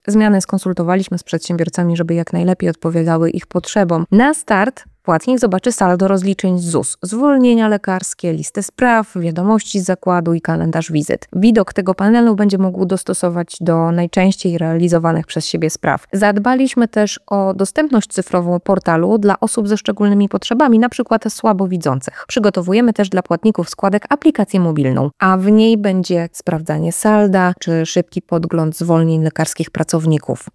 Zmiany skonsultowaliśmy z przedsiębiorcami, żeby jak najlepiej odpowiadały ich potrzebom. Na start płatnik zobaczy saldo rozliczeń z ZUS, zwolnienia lekarskie, listę spraw, wiadomości z zakładu i kalendarz wizyt. Widok tego panelu będzie mógł dostosować do najczęściej realizowanych przez siebie spraw. Zadbaliśmy też o dostępność cyfrową portalu dla osób ze szczególnymi potrzebami, np. słabowidzących. Przygotowujemy też dla płatników składek aplikację mobilną, a w niej będzie sprawdzanie salda czy szybki podgląd zwolnień lekarskich pracowników.